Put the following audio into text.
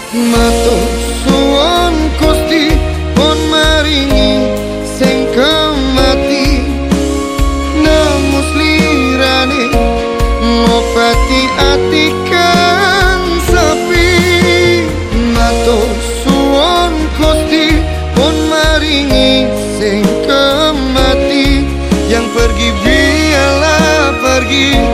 Matur suwun Gusti pun maringi sing kemati, namus lirane ngobati ati kang sepi. Matur suwun Gusti pun maringi sing kemati, yang pergi biarlah pergi.